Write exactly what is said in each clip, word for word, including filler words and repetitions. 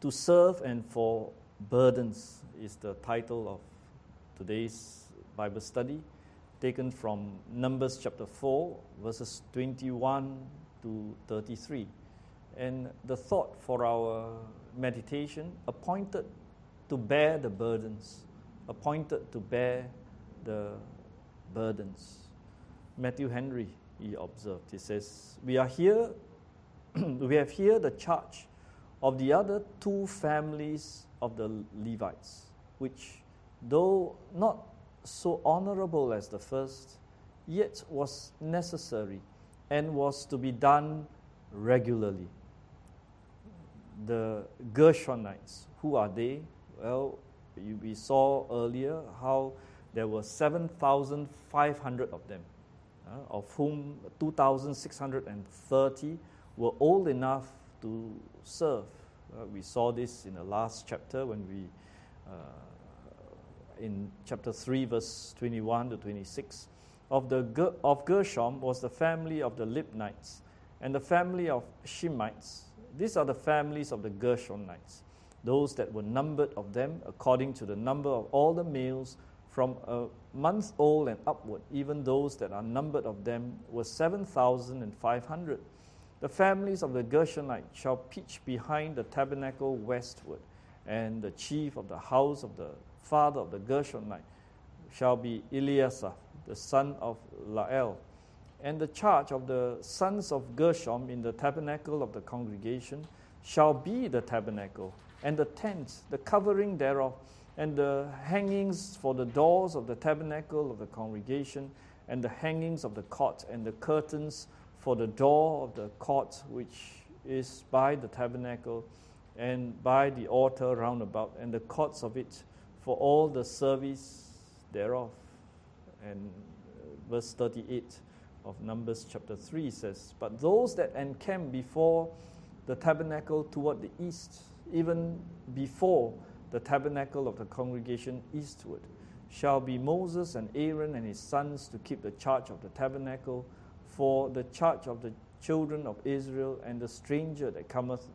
To serve and for burdens is the title of today's Bible study, taken from Numbers chapter four, verses twenty-one to thirty-three. And the thought for our meditation, appointed to bear the burdens, appointed to bear the burdens. Matthew Henry, he observed, he says, we are here, we have here the charge of the other two families of the Levites, which, though not so honorable as the first, yet was necessary and was to be done regularly. The Gershonites, who are they? Well, we saw earlier how there were seven thousand five hundred of them, uh, of whom two thousand six hundred thirty were old enough to serve. Uh, we saw this in the last chapter when we, uh, in chapter three, verse twenty-one to twenty-six. Of the of Gershom was the family of the Libnites, and the family of Shemites. These are the families of the Gershonites, those that were numbered of them according to the number of all the males from a month old and upward. Even those that are numbered of them were seven thousand five hundred. The families of the Gershonites shall pitch behind the tabernacle westward, and the chief of the house of the father of the Gershonite shall be Eleazar, the son of Lael. And the charge of the sons of Gershom in the tabernacle of the congregation shall be the tabernacle, and the tent, the covering thereof, and the hangings for the doors of the tabernacle of the congregation, and the hangings of the court, and the curtains for the door of the court which is by the tabernacle, and by the altar round about, and the courts of it, for all the service thereof. And verse thirty-eight of Numbers chapter three says, but those that encamp before the tabernacle toward the east, even before the tabernacle of the congregation eastward, shall be Moses and Aaron and his sons to keep the charge of the tabernacle, for the charge of the children of Israel, and the stranger that cometh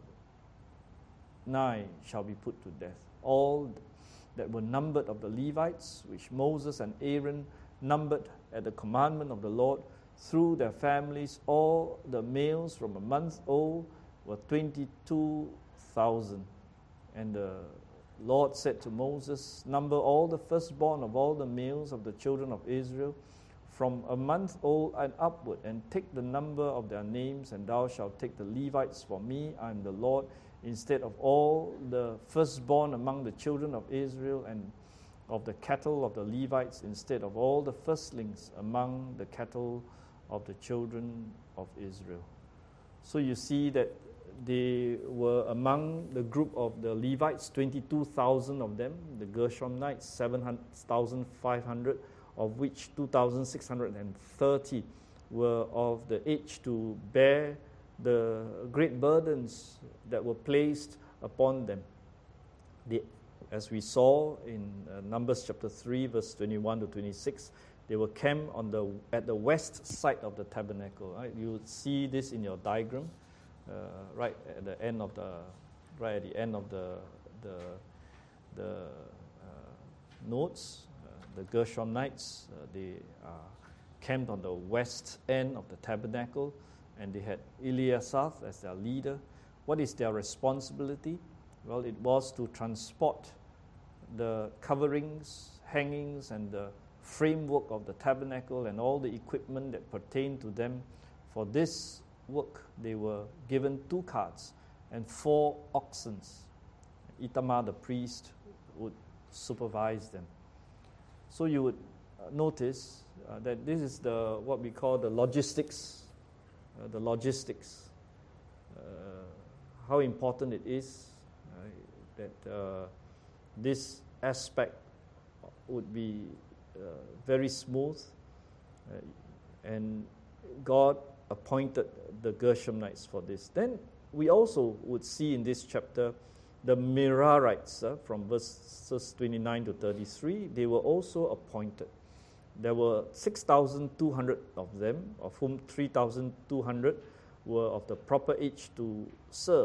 nigh shall be put to death. All that were numbered of the Levites, which Moses and Aaron numbered at the commandment of the Lord, through their families, all the males from a month old were twenty-two thousand. And the Lord said to Moses, number all the firstborn of all the males of the children of Israel, from a month old and upward, and take the number of their names, and thou shalt take the Levites for me, I am the Lord, instead of all the firstborn among the children of Israel, and of the cattle of the Levites, instead of all the firstlings among the cattle of the children of Israel. So you see that they were among the group of the Levites, twenty-two thousand of them, the Gershonites, seven thousand five hundred, of which two thousand six hundred thirty were of the age to bear the great burdens that were placed upon them. The, as we saw in uh, Numbers chapter three, verse twenty-one to twenty-six, they were camped on the at the west side of the tabernacle. Right? You see this in your diagram, uh, right at the end of the right at the end of the the the uh, notes. The Gershonites, uh, they are camped on the west end of the tabernacle, and they had Eleazar as their leader. What is their responsibility? Well, it was to transport the coverings, hangings, and the framework of the tabernacle and all the equipment that pertained to them. For this work, they were given two carts and four oxen. Ithamar, the priest, would supervise them. So you would uh, notice uh, that this is the what we call the logistics, uh, the logistics, uh, how important it is uh, that uh, this aspect would be uh, very smooth, uh, and God appointed the Gershonites for this. Then we also would see in this chapter the Merarites, uh, from verses twenty-nine to thirty-three, they were also appointed. There were six thousand two hundred of them, of whom three thousand two hundred were of the proper age to serve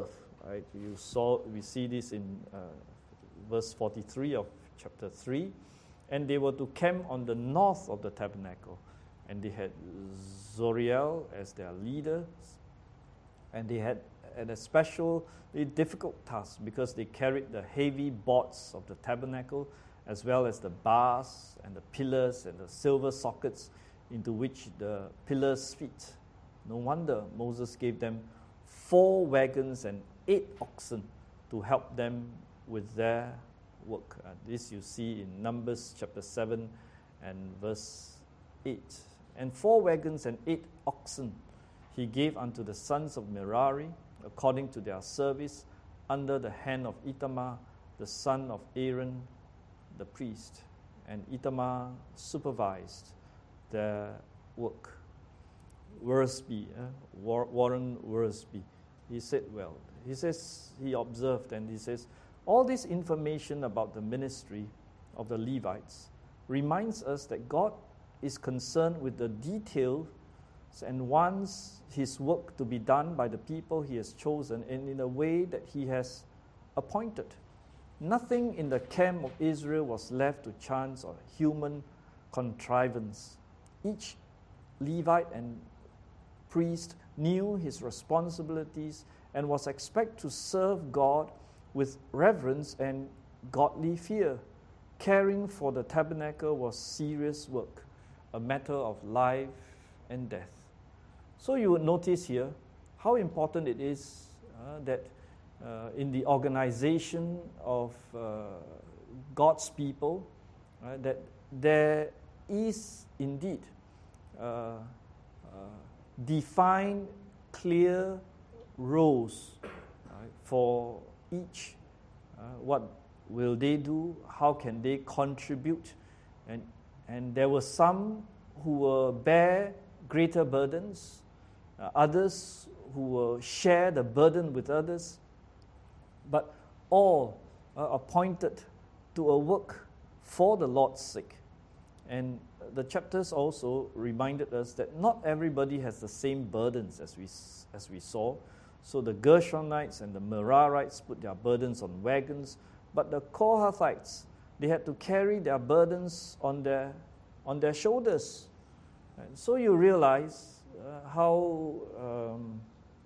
Right? You saw, we see this in uh, verse forty-three of chapter three. And they were to camp on the north of the tabernacle. And they had Zoriel as their leader. And they had, had a especially difficult task because they carried the heavy boards of the tabernacle, as well as the bars and the pillars and the silver sockets into which the pillars fit. No wonder Moses gave them four wagons and eight oxen to help them with their work. Uh, this you see in Numbers chapter seven and verse eight. And four wagons and eight oxen he gave unto the sons of Merari, according to their service, under the hand of Ithamar, the son of Aaron, the priest. And Ithamar supervised their work. Worsby, uh, War- Warren Worsby, he said, well, he says, he observed and he says, all this information about the ministry of the Levites reminds us that God is concerned with the details and wants his work to be done by the people he has chosen and in a way that he has appointed. Nothing in the camp of Israel was left to chance or human contrivance. Each Levite and priest knew his responsibilities and was expected to serve God with reverence and godly fear. Caring for the tabernacle was serious work, a matter of life and death. So you would notice here how important it is uh, that uh, in the organization of uh, God's people, uh, that there is indeed uh, uh, defined, clear roles right, for each. Uh, what will they do? How can they contribute? And and there were some who will bear greater burdens, uh, others who will share the burden with others, but all are appointed to a work for the Lord's sake. And the chapters also reminded us that not everybody has the same burdens as we as we saw. So the Gershonites and the Merarites put their burdens on wagons, but the Kohathites, they had to carry their burdens on their on their shoulders. And so you realize uh, how um,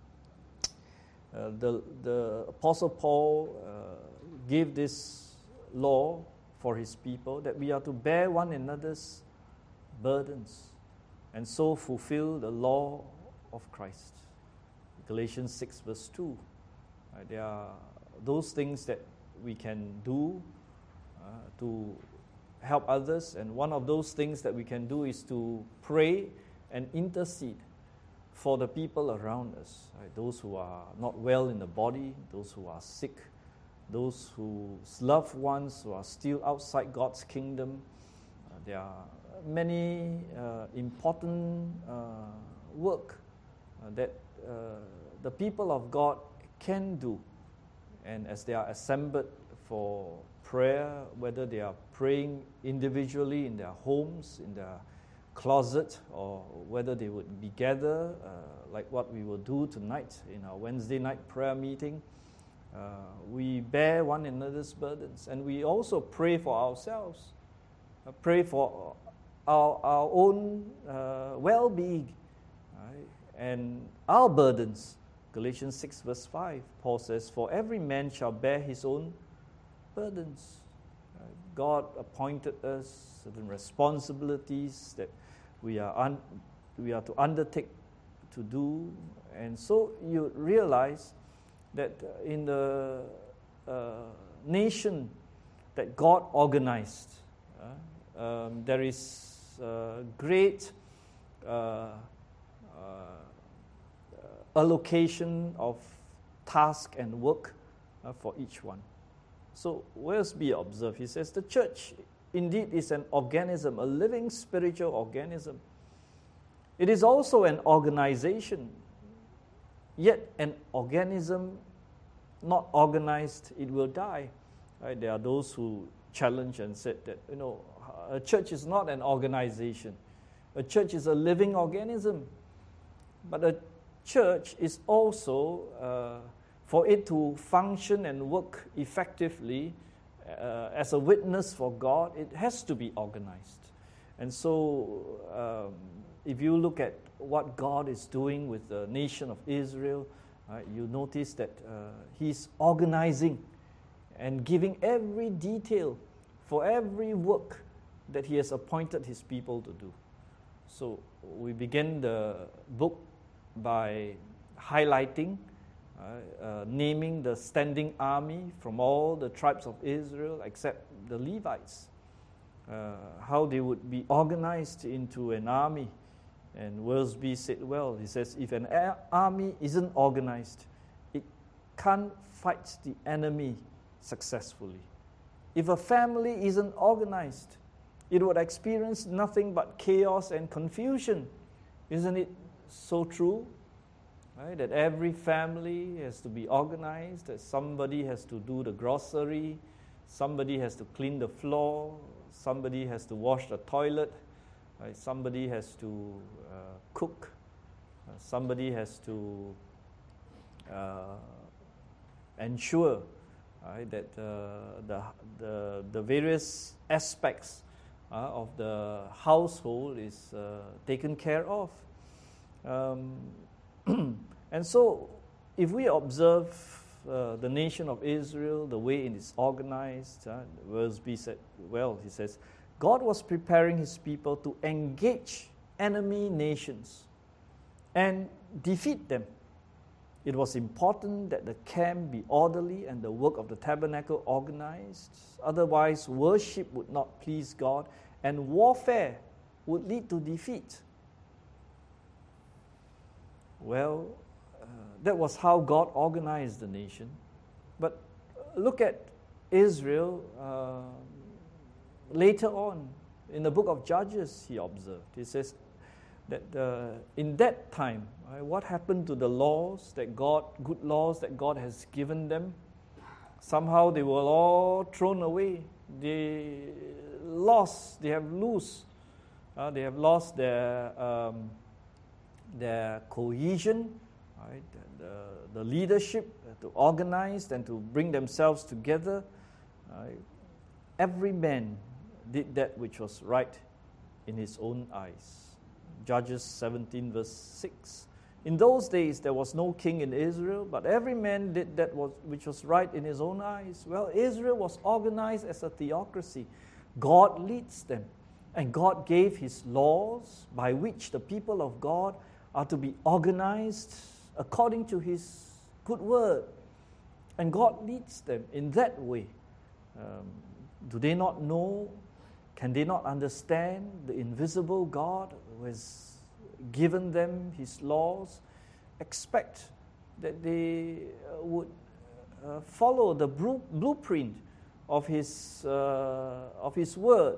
uh, the the Apostle Paul uh, gave this law for his people, that we are to bear one another's burdens and so fulfill the law of Christ. Galatians six verse two. Right, there are those things that we can do uh, to help others, and one of those things that we can do is to pray and intercede for the people around us, right? Those who are not well in the body, those who are sick, those whose loved ones who are still outside God's kingdom. Uh, there are many uh, important uh, work uh, that uh, the people of God can do. And as they are assembled for prayer, whether they are praying individually in their homes, in their closet, or whether they would be gathered, uh, like what we will do tonight in our Wednesday night prayer meeting, uh, we bear one another's burdens. And we also pray for ourselves, uh, pray for our, our own uh, well-being, right? And our burdens. Galatians six verse five, Paul says, for every man shall bear his own burdens. Uh, God appointed us certain responsibilities that we are un- we are to undertake to do. And so you realize that in the uh, nation that God organized, uh, um, there is uh, great uh, uh, allocation of task and work uh, for each one. So Worsby observed, he says, the church indeed is an organism, a living spiritual organism. It is also an organization, yet an organism not organized, it will die. Right? There are those who challenge and said that, you know, a church is not an organization. A church is a living organism. But a church is also uh, for it to function and work effectively uh, as a witness for God, it has to be organized. And so um, if you look at what God is doing with the nation of Israel, uh, you notice that uh, He's organizing and giving every detail for every work that He has appointed His people to do. So we begin the book by highlighting, uh, uh, naming the standing army from all the tribes of Israel except the Levites, uh, how they would be organized into an army. And Worsby said, well, he says, if an a- army isn't organized, it can't fight the enemy successfully. If a family isn't organized, it would experience nothing but chaos and confusion. Isn't it so true? Right? That every family has to be organized, that somebody has to do the grocery, somebody has to clean the floor, somebody has to wash the toilet, right? Somebody has to uh, cook, uh, somebody has to uh, ensure right, that uh, the, the, the various aspects uh, of the household is uh, taken care of. Um, and so, if we observe uh, the nation of Israel, the way it is organized, uh, Worsby said, well, he says, God was preparing His people to engage enemy nations and defeat them. It was important that the camp be orderly and the work of the tabernacle organized. Otherwise, worship would not please God and warfare would lead to defeat. Well, uh, that was how God organized the nation. But look at Israel uh, later on in the book of Judges, he observed. He says that uh, in that time, right, what happened to the laws that God, good laws that God has given them? Somehow they were all thrown away. They lost, they have lost, uh, they have lost their um, their cohesion, right? the, the leadership to organize and to bring themselves together. Right? Every man did that which was right in his own eyes. Judges seventeen verse six. In those days there was no king in Israel, but every man did that was, which was right in his own eyes. Well, Israel was organized as a theocracy. God leads them, and God gave His laws by which the people of God are to be organized according to His good word. And God leads them in that way. Um, do they not know? Can they not understand the invisible God who has given them His laws? Expect that they uh, would uh, follow the blu- blueprint of His, uh, of His word.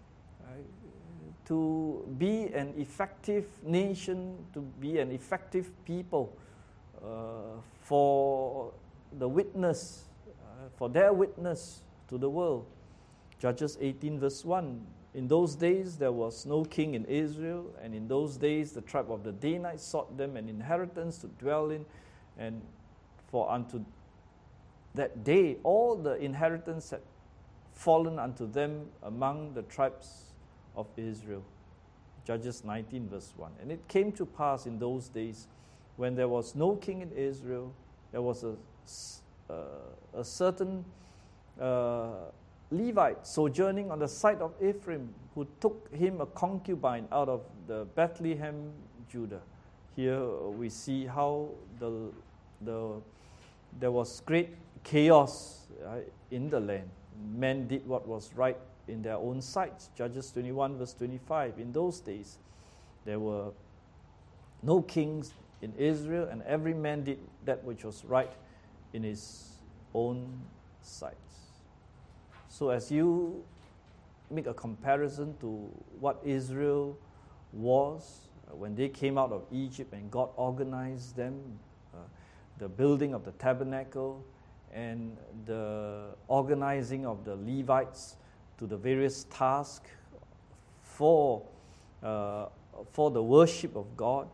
To be an effective nation, to be an effective people, uh, for the witness, uh, for their witness to the world. Judges eighteen verse one, in those days there was no king in Israel, and in those days the tribe of the Danites sought them an inheritance to dwell in, and for unto that day all the inheritance had fallen unto them among the tribes of Israel. Judges nineteen verse one. And it came to pass in those days when there was no king in Israel, there was a, uh, a certain uh, Levite sojourning on the side of Ephraim who took him a concubine out of the Bethlehem, Judah. Here we see how the, the there was great chaos uh, in the land. Men did what was right in their own sights. Judges twenty-one verse twenty-five. In those days, there were no kings in Israel, and every man did that which was right in his own sights. So as you make a comparison to what Israel was uh, when they came out of Egypt and God organized them, uh, the building of the tabernacle and the organizing of the Levites to the various tasks for uh, for the worship of God,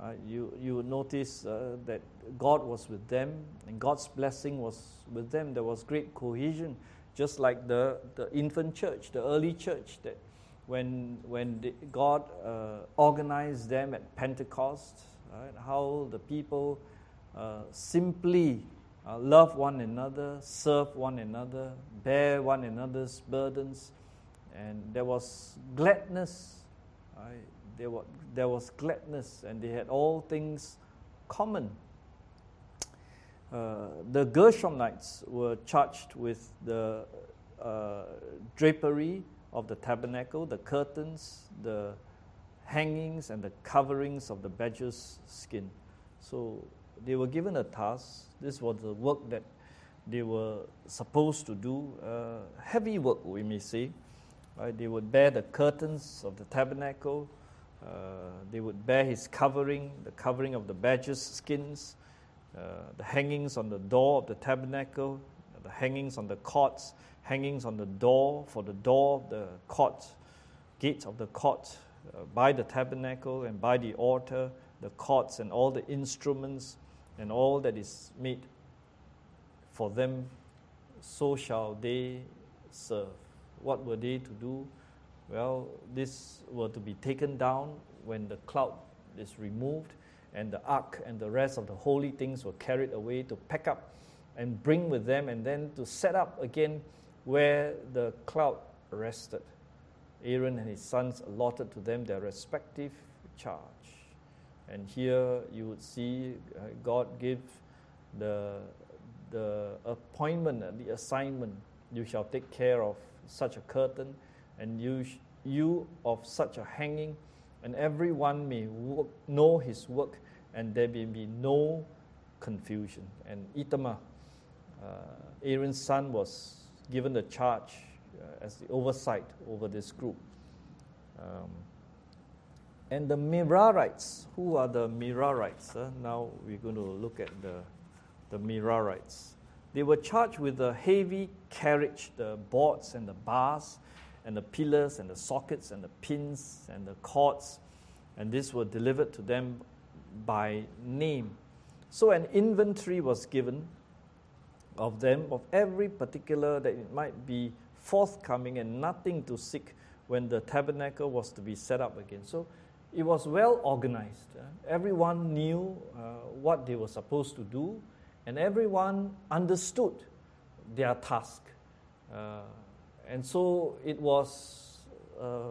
Uh, you you would notice uh, that God was with them, and God's blessing was with them. There was great cohesion, just like the, the infant church, the early church, that when when the, God uh, organized them at Pentecost, right, how the people uh, simply uh, love one another, serve one another, bear one another's burdens, and there was gladness. Right? There was, there was gladness, and they had all things common. Uh, the Gershonites were charged with the uh, drapery of the tabernacle, the curtains, the hangings, and the coverings of the badger's skin. So they were given a task. This was the work that they were supposed to do. Uh, heavy work, we may say. Right? They would bear the curtains of the tabernacle. Uh, they would bear his covering, the covering of the badger's skins, uh, the hangings on the door of the tabernacle, the hangings on the courts, hangings on the door for the door of the court, gates of the court, uh, by the tabernacle and by the altar, the courts and all the instruments and all that is made for them, so shall they serve. What were they to do? Well, this were to be taken down when the cloud is removed and the ark and the rest of the holy things were carried away, to pack up and bring with them, and then to set up again where the cloud rested. Aaron and his sons allotted to them their respective charge. And here you would see uh, God give the, the appointment, uh, the assignment. You shall take care of such a curtain, and you, sh- you of such a hanging, and everyone may work, know his work, and there may be no confusion. And Ithamar, uh, Aaron's son, was given the charge uh, as the oversight over this group. Um, and the Merarites, who are the Merarites? Uh? Now we're going to look at the, the Merarites. They were charged with the heavy carriage, the boards and the bars, and the pillars and the sockets and the pins and the cords, and these were delivered to them by name. So an inventory was given of them, of every particular that it might be forthcoming, and nothing to seek when the tabernacle was to be set up again. So it was well organized. Uh, everyone knew uh, what they were supposed to do, and everyone understood their task. Uh, and so it was uh, uh,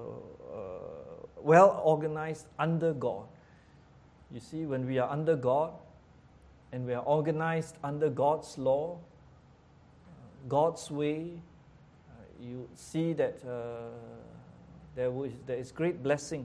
well organized under God. You see, when we are under God and we are organized under God's law, uh, God's way, uh, you see that uh, there, was, there is great blessing.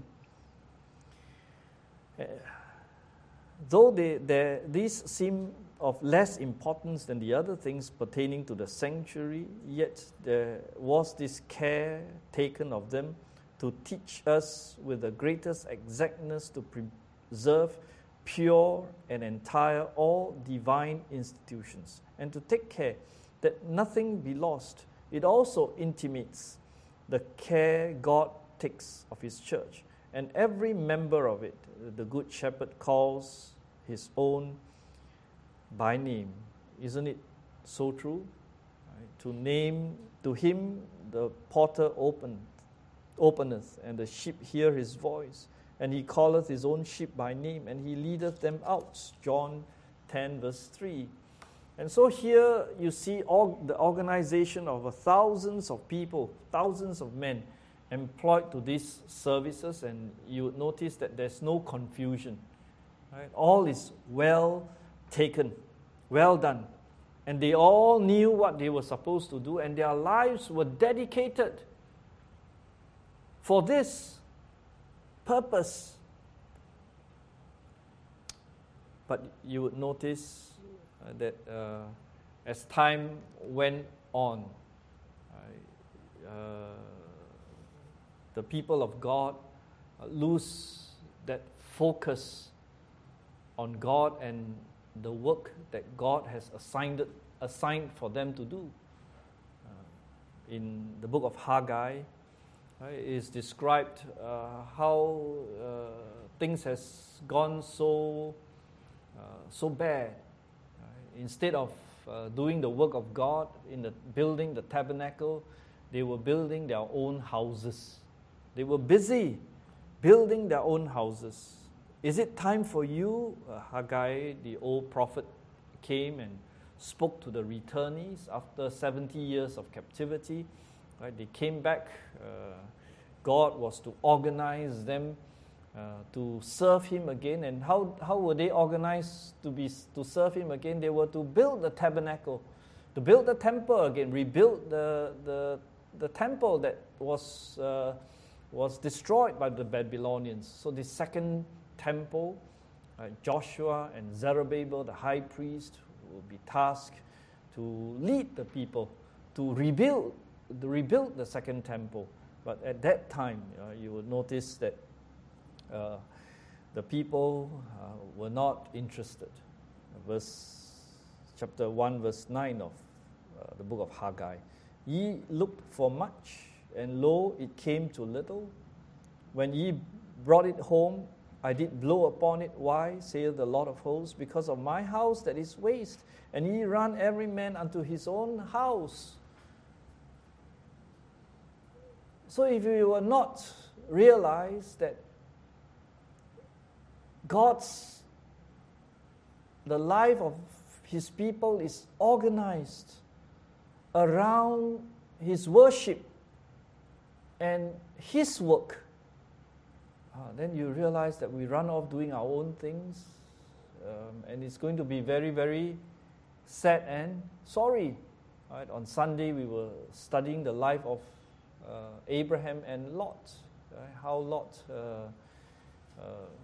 Uh, though they, they, these seem of less importance than the other things pertaining to the sanctuary, yet there was this care taken of them to teach us with the greatest exactness to preserve pure and entire all divine institutions, and to take care that nothing be lost. It also intimates the care God takes of his church, and every member of it, the Good Shepherd calls his own by name. Isn't it so true? Right? To name, to him the porter opened, openeth, and the sheep hear his voice, and he calleth his own sheep by name, and he leadeth them out. John ten verse three. And so here you see all the organization of thousands of people, thousands of men employed to these services, and you would notice that there's no confusion. Right? All is well taken, well done. And they all knew what they were supposed to do, and their lives were dedicated for this purpose. But you would notice uh, that uh, as time went on, uh, the people of God uh, lose that focus on God and the work that God has assigned assigned for them to do. Uh, in the book of Haggai, uh, it is described uh, how uh, things has gone so uh, so bad. Uh, instead of uh, doing the work of God in the building the tabernacle, they were building their own houses. They were busy building their own houses. Is it time for you? Uh, Haggai, the old prophet, came and spoke to the returnees after seventy years of captivity. Right? They came back. Uh, God was to organize them uh, to serve Him again. And how, how were they organized to be to serve Him again? They were to build the tabernacle, to build the temple again, rebuild the the, the temple that was uh, was destroyed by the Babylonians. So the second temple, uh, Joshua and Zerubbabel, the high priest, will be tasked to lead the people to rebuild, to rebuild the second temple. But at that time, uh, you will notice that uh, the people uh, were not interested. Verse chapter one, verse nine of uh, the book of Haggai. Ye looked for much, and lo, it came to little. When ye brought it home, I did blow upon it. Why, saith the Lord of hosts? Because of my house that is waste, and ye run every man unto his own house. So if you will not realize that God's, the life of His people is organized around His worship and His work, uh, then you realize that we run off doing our own things, um, and it's going to be very, very sad and sorry. Right? On Sunday, we were studying the life of uh, Abraham and Lot, right? How Lot uh, uh,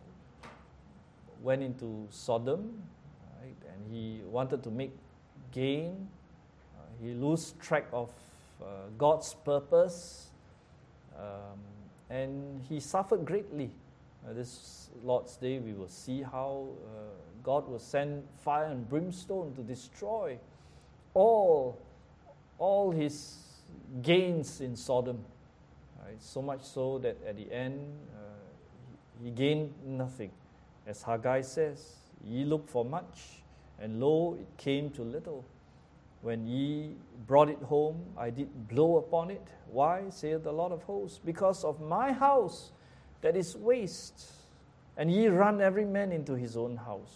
went into Sodom, right? And he wanted to make gain. Uh, he lost track of uh, God's purpose, um, and he suffered greatly. Uh, this Lord's Day, we will see how uh, God will send fire and brimstone to destroy all, all his gains in Sodom. Right? So much so that at the end, uh, he, he gained nothing. As Haggai says, ye looked for much, and lo, it came to little. When ye brought it home, I did blow upon it. Why, saith the Lord of hosts? Because of my house that is waste, and ye run every man into his own house.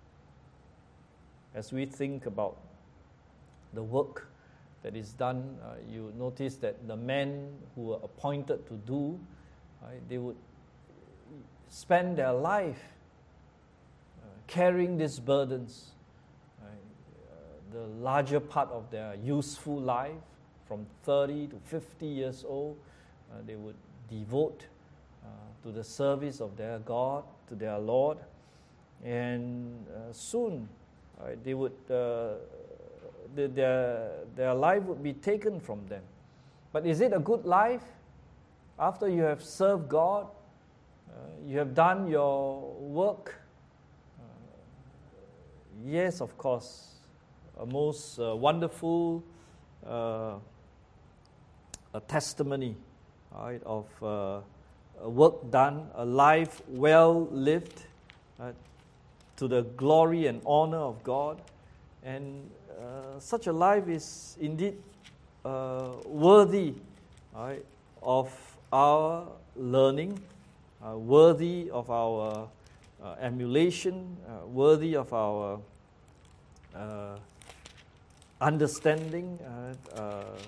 As we think about the work that is done, uh, you notice that the men who were appointed to do, right, they would spend their life uh, carrying these burdens. Right? Uh, the larger part of their useful life, from thirty to fifty years old, uh, they would devote uh, to the service of their God, to their Lord, and uh, soon right, they would. Uh, The, their, their life would be taken from them. But is it a good life? After you have served God, uh, you have done your work? Uh, yes, of course. A most uh, wonderful uh, a testimony right, of uh, a work done, a life well lived uh, to the glory and honor of God. And Uh, such a life is indeed uh, worthy right, of our learning, uh, worthy of our uh, emulation, uh, worthy of our uh, understanding. Uh, uh,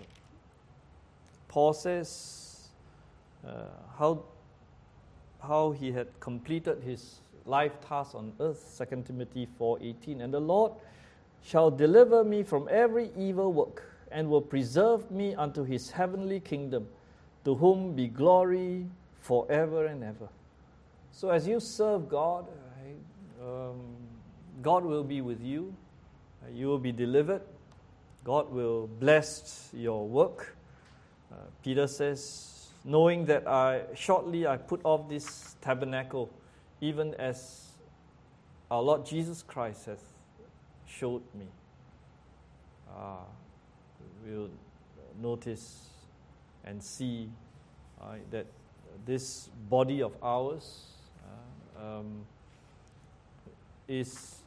Paul says uh, how, how he had completed his life task on earth, Second Timothy four eighteen, and the Lord shall deliver me from every evil work, and will preserve me unto his heavenly kingdom, to whom be glory forever and ever. So as you serve God, right, um, God will be with you. Uh, you will be delivered. God will bless your work. Uh, Peter says, knowing that I shortly I put off this tabernacle, even as our Lord Jesus Christ has showed me. Uh, we'll notice and see uh, that this body of ours, uh, um, is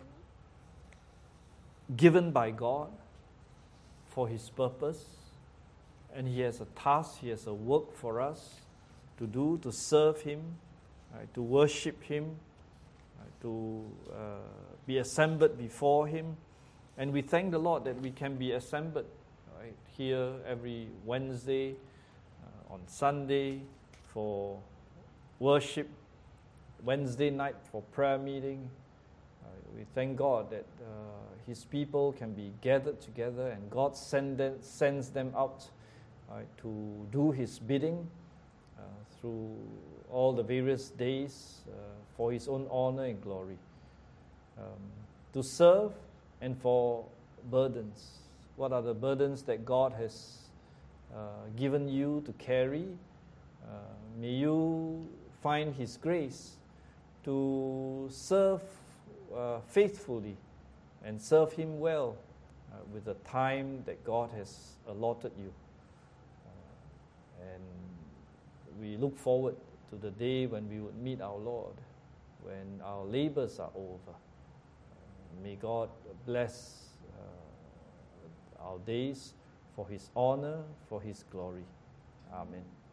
given by God for His purpose, and He has a task, He has a work for us to do, to serve Him, right, to worship Him, right, to uh, be assembled before Him. And we thank the Lord that we can be assembled right, here every Wednesday, uh, on Sunday for worship, Wednesday night for prayer meeting. Uh, we thank God that uh, His people can be gathered together, and God send them, sends them out right, to do His bidding uh, through all the various days uh, for His own honor and glory. Um, to serve and for burdens. What are the burdens that God has uh, given you to carry? Uh, may you find His grace to serve uh, faithfully and serve Him well uh, with the time that God has allotted you. Uh, and we look forward to the day when we would meet our Lord, when our labors are over. Uh, may God bless uh, our days for His honor, for His glory. Amen.